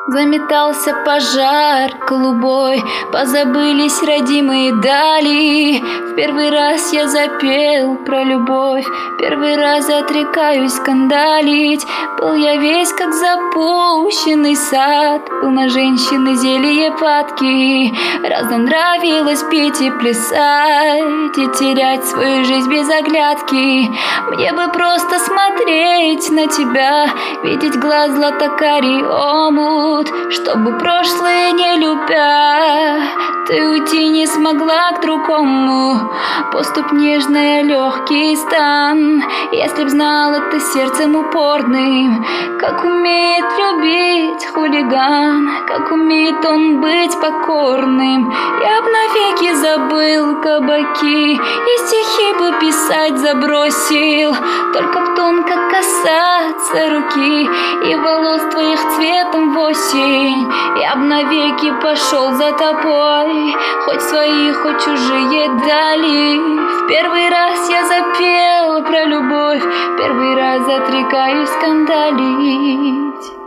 Заметался пожар голубой, позабылись родимые дали. В первый раз я запел про любовь, первый раз отрекаюсь скандалить. Был я весь как запущенный сад, был на женщины зелье падки. Разом нравилось петь и плясать, и терять свою жизнь без оглядки. Мне бы просто смотреть на тебя, видеть глаз златокарий омут, чтобы прошлое не любя, ты уйти не смогла к другому. Поступь нежная, легкий стан. Если б знала ты сердцем упорным, как умеет любить хулиган, как умеет он быть покорным. Я б навеки забыл кабаки и стихи бы писать забросил, только б тонко касаться руки и волос твоих цветом в осень. Я б навеки пошел за тобой, хоть свои, хоть чужие дали. В первый раз я запел про любовь, первый раз отрекаюсь скандалить.